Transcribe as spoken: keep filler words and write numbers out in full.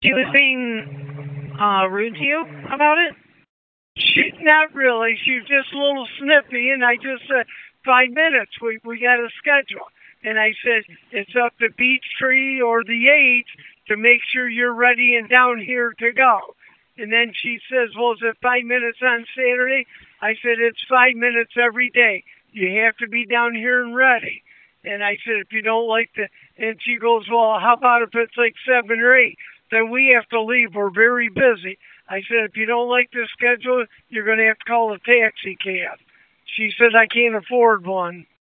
She was being uh, rude to you about it? She, not really. She was just a little snippy, and I just said, five minutes. We we got a schedule. And I said, it's up to Beach Tree or the Aids to make sure you're ready and down here to go. And then she says, well, is it five minutes on Saturday? I said, it's five minutes every day. You have to be down here and ready. And I said, if you don't like the, and she goes, well, how about if it's like seven or eight? Then we have to leave. We're very busy. I said, if you don't like the schedule, you're going to have to call a taxi cab. She said, I can't afford one.